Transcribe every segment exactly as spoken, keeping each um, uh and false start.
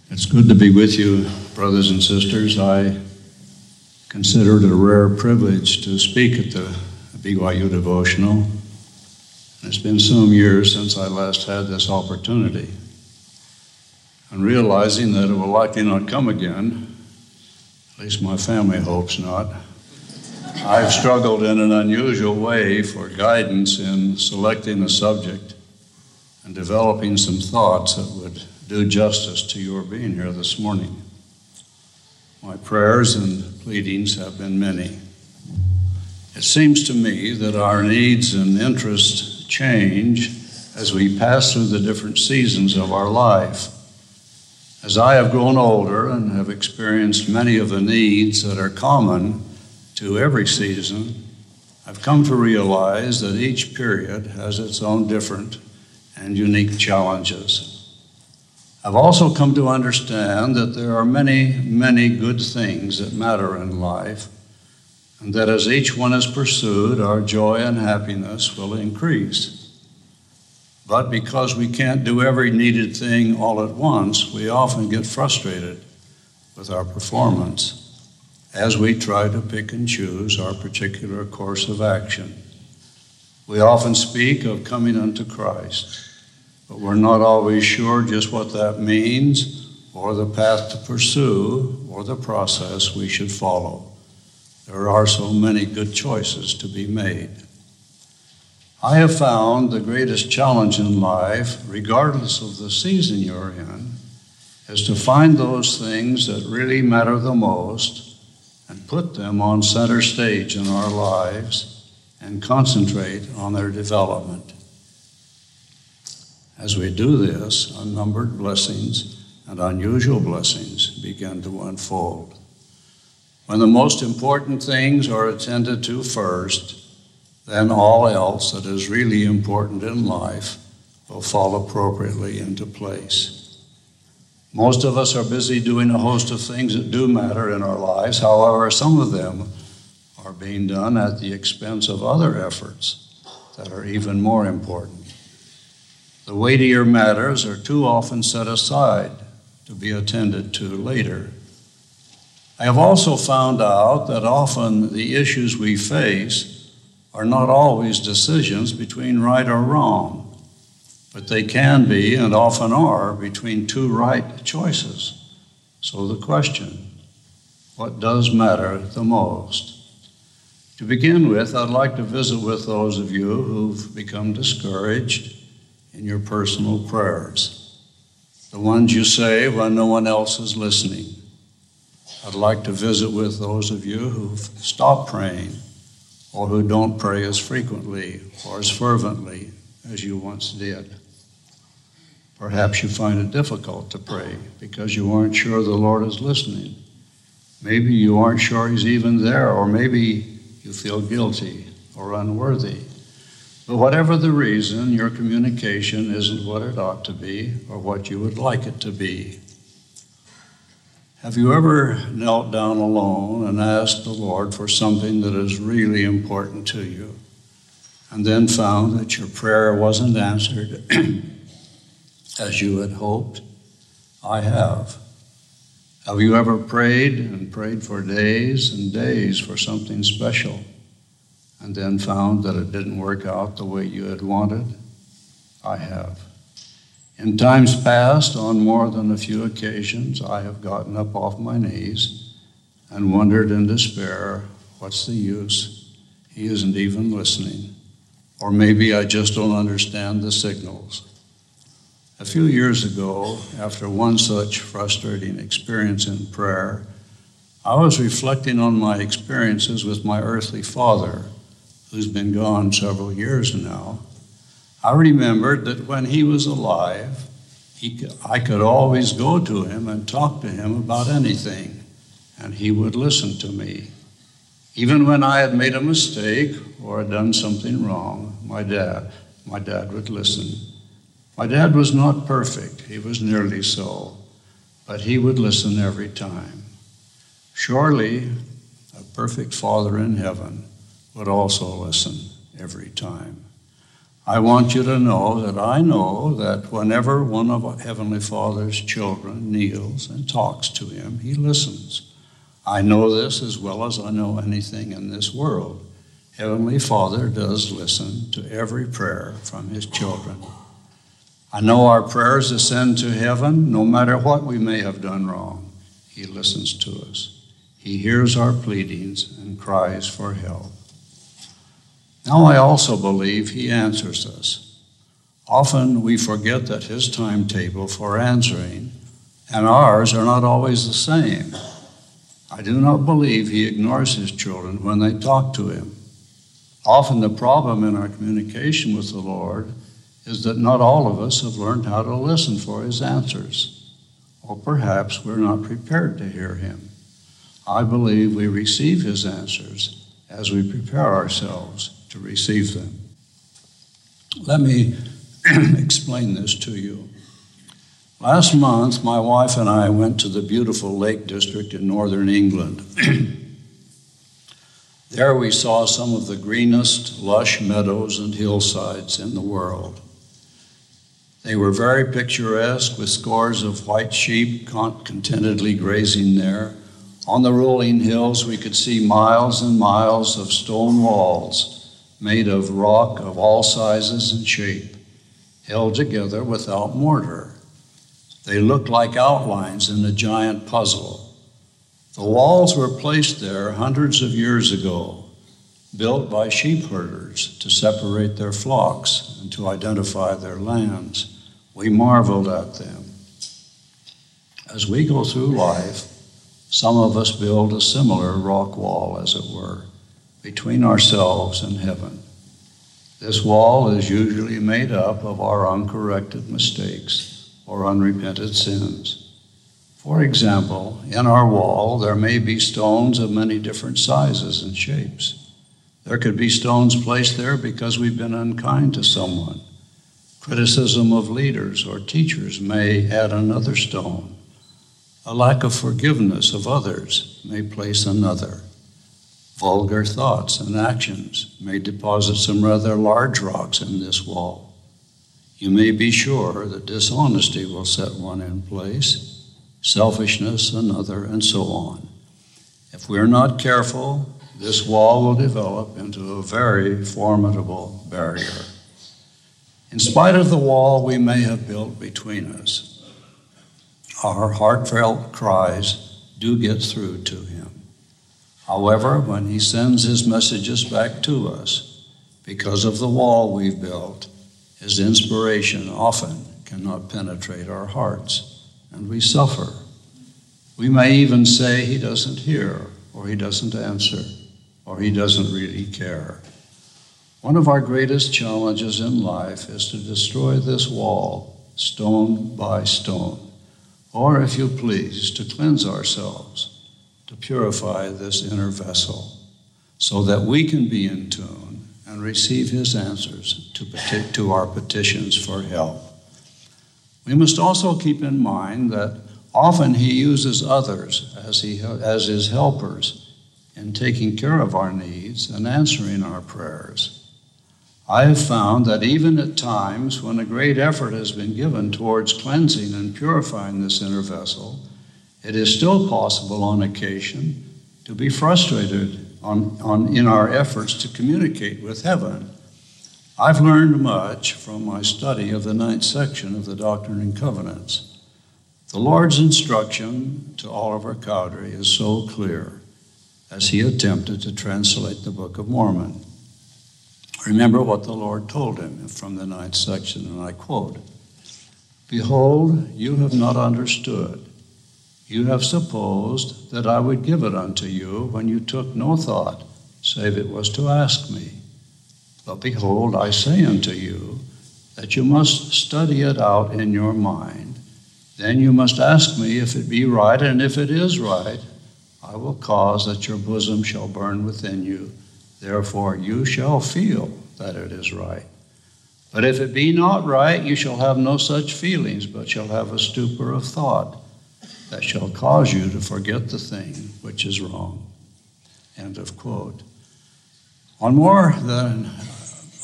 It's good to be with you, brothers and sisters. I consider it a rare privilege to speak at the B Y U devotional. It's been some years since I last had this opportunity. And realizing that it will likely not come again, at least my family hopes not, I've struggled in an unusual way for guidance in selecting a subject and developing some thoughts that would do justice to your being here this morning. My prayers and pleadings have been many. It seems to me that our needs and interests change as we pass through the different seasons of our life. As I have grown older and have experienced many of the needs that are common to every season, I've come to realize that each period has its own different and unique challenges. I've also come to understand that there are many, many good things that matter in life, and that as each one is pursued, our joy and happiness will increase. But because we can't do every needed thing all at once, we often get frustrated with our performance as we try to pick and choose our particular course of action. We often speak of coming unto Christ, but we're not always sure just what that means or the path to pursue or the process we should follow. There are so many good choices to be made. I have found the greatest challenge in life, regardless of the season you're in, is to find those things that really matter the most and put them on center stage in our lives and concentrate on their development. As we do this, unnumbered blessings and unusual blessings begin to unfold. When the most important things are attended to first, then all else that is really important in life will fall appropriately into place. Most of us are busy doing a host of things that do matter in our lives. However, some of them are being done at the expense of other efforts that are even more important. The weightier matters are too often set aside to be attended to later. I have also found out that often the issues we face are not always decisions between right or wrong, but they can be and often are between two right choices. So the question, what does matter the most? To begin with, I'd like to visit with those of you who've become discouraged in your personal prayers, the ones you say when no one else is listening. I'd like to visit with those of you who've stopped praying or who don't pray as frequently or as fervently as you once did. Perhaps you find it difficult to pray because you aren't sure the Lord is listening. Maybe you aren't sure He's even there, or maybe you feel guilty or unworthy. But whatever the reason, your communication isn't what it ought to be or what you would like it to be. Have you ever knelt down alone and asked the Lord for something that is really important to you, and then found that your prayer wasn't answered as you had hoped? I have. Have you ever prayed and prayed for days and days for something special, and then found that it didn't work out the way you had wanted? I have. In times past, on more than a few occasions, I have gotten up off my knees and wondered in despair, what's the use? He isn't even listening. Or maybe I just don't understand the signals. A few years ago, after one such frustrating experience in prayer, I was reflecting on my experiences with my earthly father, who's been gone several years now. I remembered that when he was alive, he could, I could always go to him and talk to him about anything, and he would listen to me. Even when I had made a mistake or had done something wrong, my dad, my dad would listen. My dad was not perfect, he was nearly so, but he would listen every time. Surely, a perfect Father in heaven would also listen every time. I want you to know that I know that whenever one of our Heavenly Father's children kneels and talks to him, he listens. I know this as well as I know anything in this world. Heavenly Father does listen to every prayer from his children. I know our prayers ascend to heaven no matter what we may have done wrong. He listens to us. He hears our pleadings and cries for help. Now I also believe he answers us. Often we forget that his timetable for answering and ours are not always the same. I do not believe he ignores his children when they talk to him. Often the problem in our communication with the Lord is that not all of us have learned how to listen for his answers, or perhaps we're not prepared to hear him. I believe we receive his answers as we prepare ourselves to receive them. Let me explain this to you. Last month, my wife and I went to the beautiful Lake District in northern England. There we saw some of the greenest, lush meadows and hillsides in the world. They were very picturesque, with scores of white sheep contentedly grazing there. On the rolling hills, we could see miles and miles of stone walls made of rock of all sizes and shape, held together without mortar. They looked like outlines in a giant puzzle. The walls were placed there hundreds of years ago, built by sheep herders to separate their flocks and to identify their lands. We marveled at them. As we go through life, some of us build a similar rock wall, as it were, between ourselves and heaven. This wall is usually made up of our uncorrected mistakes or unrepented sins. For example, in our wall, there may be stones of many different sizes and shapes. There could be stones placed there because we've been unkind to someone. Criticism of leaders or teachers may add another stone. A lack of forgiveness of others may place another. Vulgar thoughts and actions may deposit some rather large rocks in this wall. You may be sure that dishonesty will set one in place, selfishness another, and so on. If we're not careful, this wall will develop into a very formidable barrier. In spite of the wall we may have built between us, our heartfelt cries do get through to him. However, when he sends his messages back to us, because of the wall we've built, his inspiration often cannot penetrate our hearts, and we suffer. We may even say he doesn't hear, or he doesn't answer, or he doesn't really care. One of our greatest challenges in life is to destroy this wall, stone by stone, or, if you please, to cleanse ourselves, to purify this inner vessel, so that we can be in tune and receive his answers to, peti- to our petitions for help. We must also keep in mind that often he uses others as, he, as his helpers in taking care of our needs and answering our prayers. I have found that even at times when a great effort has been given towards cleansing and purifying this inner vessel, it is still possible on occasion to be frustrated on, on, in our efforts to communicate with heaven. I've learned much from my study of the ninth section of the Doctrine and Covenants. The Lord's instruction to Oliver Cowdery is so clear as he attempted to translate the Book of Mormon. Remember what the Lord told him from the ninth section, and I quote, "Behold, you have not understood. You have supposed that I would give it unto you when you took no thought, save it was to ask me. But behold, I say unto you that you must study it out in your mind. Then you must ask me if it be right, and if it is right, I will cause that your bosom shall burn within you. Therefore you shall feel that it is right. But if it be not right, you shall have no such feelings, but shall have a stupor of thought that shall cause you to forget the thing which is wrong." End of quote. On more than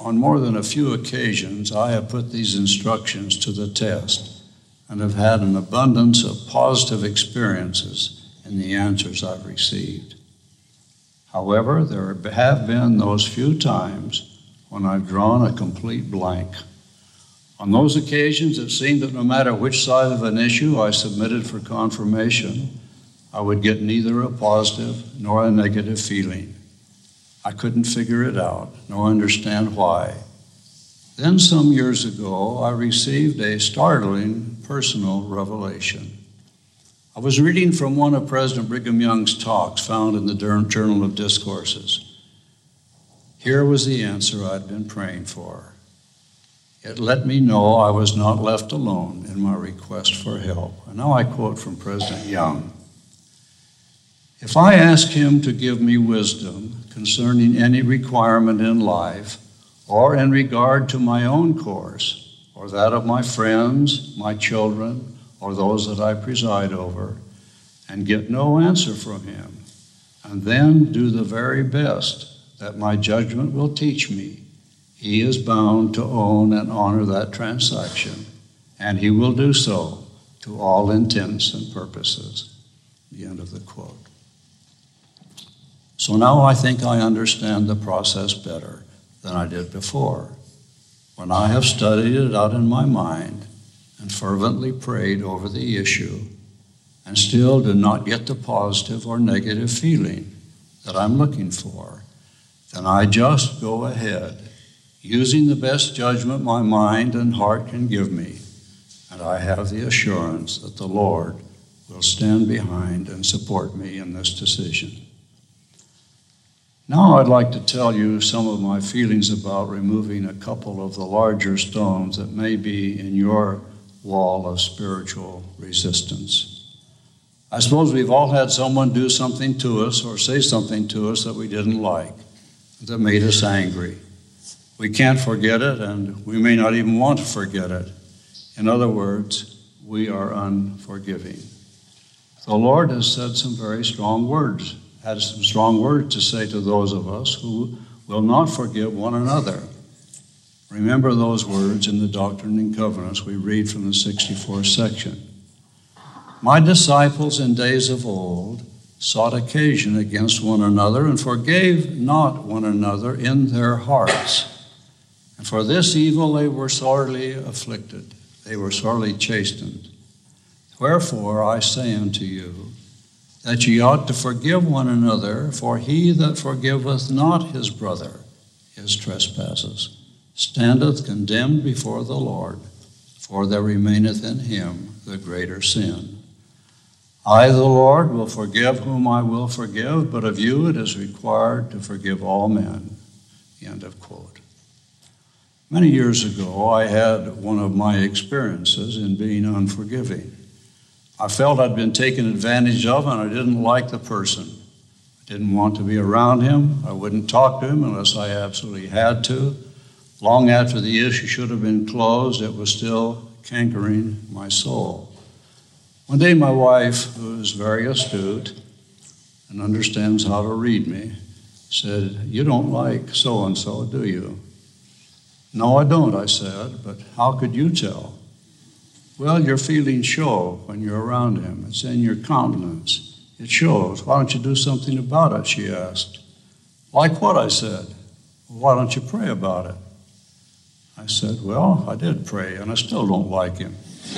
on more than a few occasions, I have put these instructions to the test and have had an abundance of positive experiences in the answers I've received. However, there have been those few times when I've drawn a complete blank. On those occasions, it seemed that no matter which side of an issue I submitted for confirmation, I would get neither a positive nor a negative feeling. I couldn't figure it out, nor understand why. Then some years ago, I received a startling personal revelation. I was reading from one of President Brigham Young's talks found in the Journal of Discourses. Here was the answer I'd been praying for. It let me know I was not left alone in my request for help. And now I quote from President Young. If I ask him to give me wisdom concerning any requirement in life, or in regard to my own course, or that of my friends, my children, or those that I preside over, and get no answer from him, and then do the very best that my judgment will teach me, he is bound to own and honor that transaction, and he will do so to all intents and purposes. The end of the quote. So now I think I understand the process better than I did before, when I have studied it out in my mind and fervently prayed over the issue and still do not get the positive or negative feeling that I'm looking for, then I just go ahead, using the best judgment my mind and heart can give me, and I have the assurance that the Lord will stand behind and support me in this decision. Now I'd like to tell you some of my feelings about removing a couple of the larger stones that may be in your wall of spiritual resistance. I suppose we've all had someone do something to us or say something to us that we didn't like, that made us angry. We can't forget it, and we may not even want to forget it. In other words, we are unforgiving. The Lord has said some very strong words had some strong words to say to those of us who will not forgive one another. Remember those words in the Doctrine and Covenants we read from the sixty-fourth section. My disciples in days of old sought occasion against one another and forgave not one another in their hearts. And for this evil they were sorely afflicted. They were sorely chastened. Wherefore I say unto you, that ye ought to forgive one another, for he that forgiveth not his brother his trespasses standeth condemned before the Lord, for there remaineth in him the greater sin. I, the Lord, will forgive whom I will forgive, but of you it is required to forgive all men. End of quote. Many years ago, I had one of my experiences in being unforgiving. I felt I'd been taken advantage of, and I didn't like the person. I didn't want to be around him. I wouldn't talk to him unless I absolutely had to. Long after the issue should have been closed, it was still cankering my soul. One day my wife, who is very astute and understands how to read me, said, "You don't like so-and-so, do you?" "No, I don't," I said, "but how could you tell?" "Well, your feelings show when you're around him. It's in your countenance. It shows. Why don't you do something about it?" she asked. "Like what?" I said. "Well, why don't you pray about it?" I said, "Well, I did pray, and I still don't like him."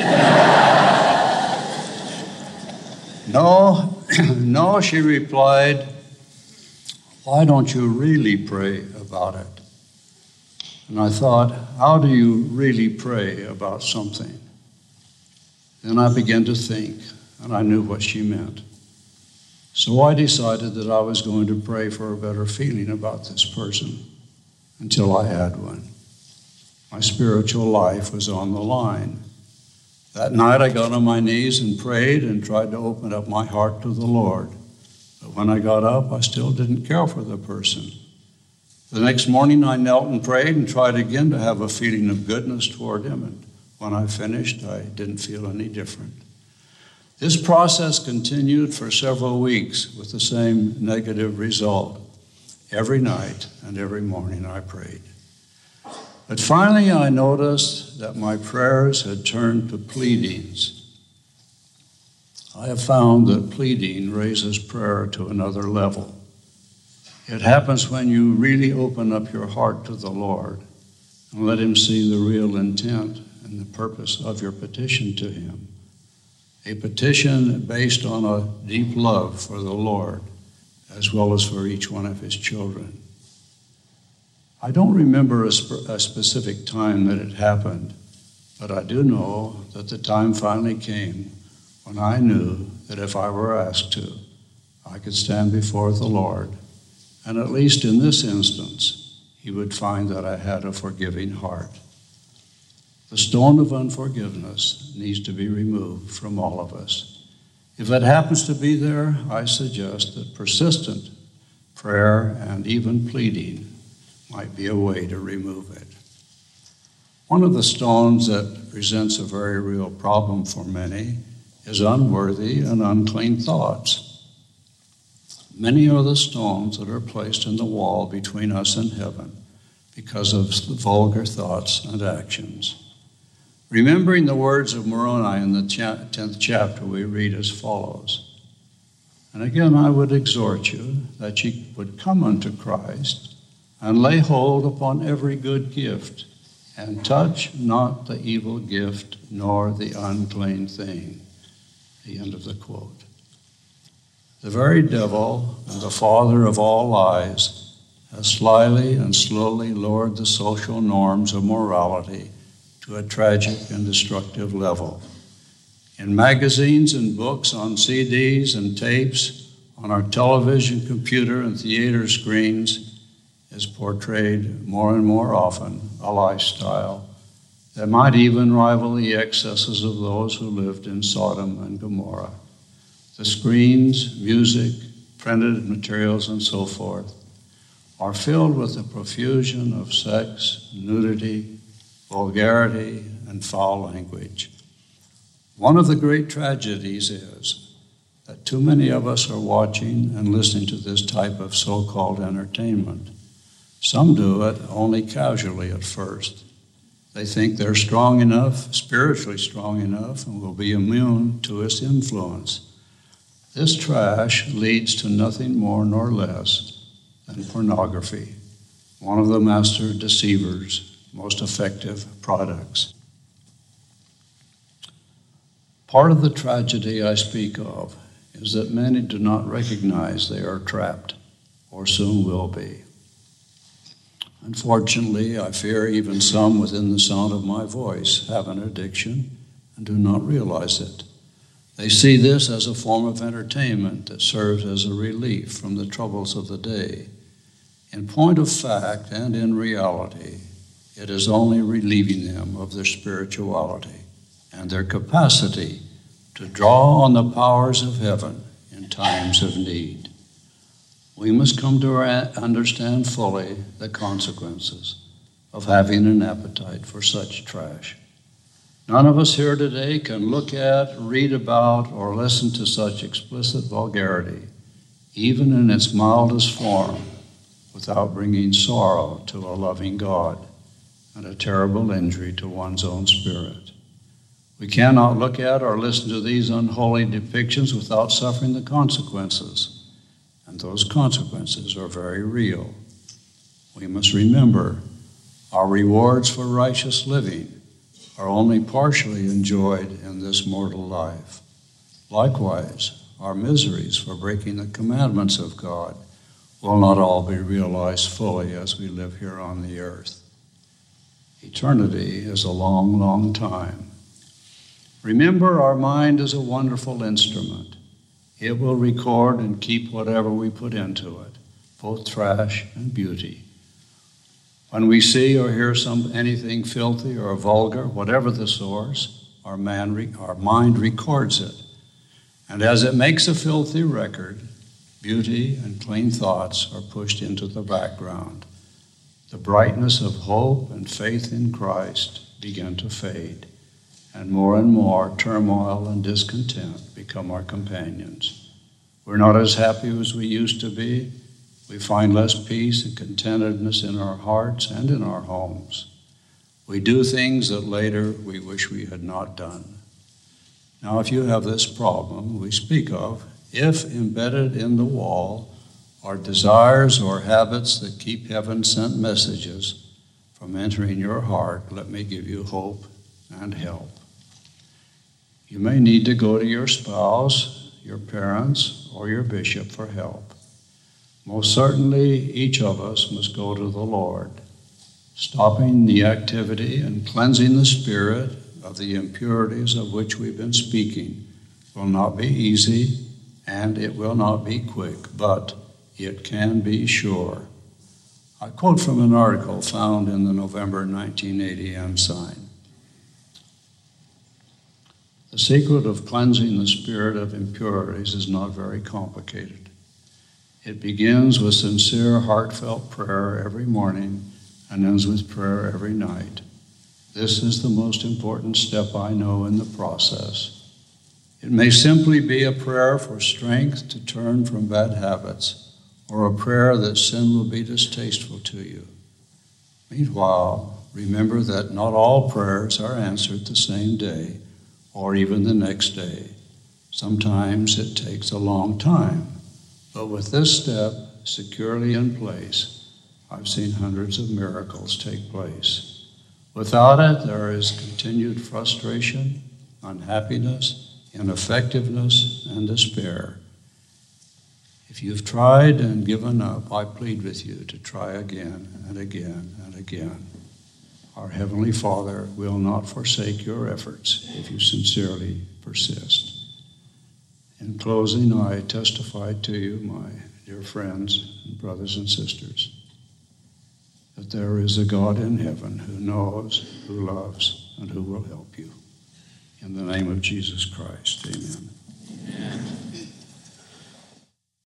No, no, she replied, "Why don't you really pray about it?" And I thought, how do you really pray about something? Then I began to think, and I knew what she meant. So I decided that I was going to pray for a better feeling about this person until I had one. My spiritual life was on the line. That night I got on my knees and prayed and tried to open up my heart to the Lord. But when I got up, I still didn't care for the person. The next morning I knelt and prayed and tried again to have a feeling of goodness toward him, and when I finished, I didn't feel any different. This process continued for several weeks with the same negative result. Every night and every morning I prayed. But finally, I noticed that my prayers had turned to pleadings. I have found that pleading raises prayer to another level. It happens when you really open up your heart to the Lord and let Him see the real intent and the purpose of your petition to Him. A petition based on a deep love for the Lord, as well as for each one of His children. I don't remember a, sp- a specific time that it happened, but I do know that the time finally came when I knew that if I were asked to, I could stand before the Lord, and at least in this instance, He would find that I had a forgiving heart. The stone of unforgiveness needs to be removed from all of us. If it happens to be there, I suggest that persistent prayer and even pleading might be a way to remove it. One of the stones that presents a very real problem for many is unworthy and unclean thoughts. Many are the stones that are placed in the wall between us and heaven because of the vulgar thoughts and actions. Remembering the words of Moroni in the tenth chapter, we read as follows. And again, I would exhort you that ye would come unto Christ and lay hold upon every good gift, and touch not the evil gift, nor the unclean thing. The end of the quote. The very devil and the father of all lies has slyly and slowly lowered the social norms of morality to a tragic and destructive level. In magazines and books, on C Ds and tapes, on our television, computer, and theater screens is portrayed more and more often a lifestyle that might even rival the excesses of those who lived in Sodom and Gomorrah. The screens, music, printed materials, and so forth are filled with a profusion of sex, nudity, vulgarity, and foul language. One of the great tragedies is that too many of us are watching and listening to this type of so-called entertainment. Some do it only casually at first. They think they're strong enough, spiritually strong enough, and will be immune to its influence. This trash leads to nothing more nor less than pornography, one of the master deceivers' most effective products. Part of the tragedy I speak of is that many do not recognize they are trapped, or soon will be. Unfortunately, I fear even some within the sound of my voice have an addiction and do not realize it. They see this as a form of entertainment that serves as a relief from the troubles of the day. In point of fact and in reality, it is only relieving them of their spirituality and their capacity to draw on the powers of heaven in times of need. We must come to understand fully the consequences of having an appetite for such trash. None of us here today can look at, read about, or listen to such explicit vulgarity, even in its mildest form, without bringing sorrow to a loving God and a terrible injury to one's own spirit. We cannot look at or listen to these unholy depictions without suffering the consequences. And those consequences are very real. We must remember our rewards for righteous living are only partially enjoyed in this mortal life. Likewise, our miseries for breaking the commandments of God will not all be realized fully as we live here on the earth. Eternity is a long, long time. Remember, our mind is a wonderful instrument. It will record and keep whatever we put into it, both trash and beauty. When we see or hear some anything filthy or vulgar, whatever the source, our, man re, our mind records it. And as it makes a filthy record, beauty and clean thoughts are pushed into the background. The brightness of hope and faith in Christ begin to fade, and more and more turmoil and discontent become our companions. We're not as happy as we used to be. We find less peace and contentedness in our hearts and in our homes. We do things that later we wish we had not done. Now, if you have this problem we speak of, if embedded in the wall are desires or habits that keep heaven-sent messages from entering your heart, let me give you hope and help. You may need to go to your spouse, your parents, or your bishop for help. Most certainly, each of us must go to the Lord. Stopping the activity and cleansing the spirit of the impurities of which we've been speaking will not be easy, and it will not be quick, but it can be sure. I quote from an article found in the November nineteen eighty Ensign. The secret of cleansing the spirit of impurities is not very complicated. It begins with sincere, heartfelt prayer every morning and ends with prayer every night. This is the most important step I know in the process. It may simply be a prayer for strength to turn from bad habits, or a prayer that sin will be distasteful to you. Meanwhile, remember that not all prayers are answered the same day, or even the next day. Sometimes it takes a long time. But with this step securely in place, I've seen hundreds of miracles take place. Without it, there is continued frustration, unhappiness, ineffectiveness, and despair. If you've tried and given up, I plead with you to try again and again and again. Our Heavenly Father will not forsake your efforts if you sincerely persist. In closing, I testify to you, my dear friends and brothers and sisters, that there is a God in heaven who knows, who loves, and who will help you. In the name of Jesus Christ, amen.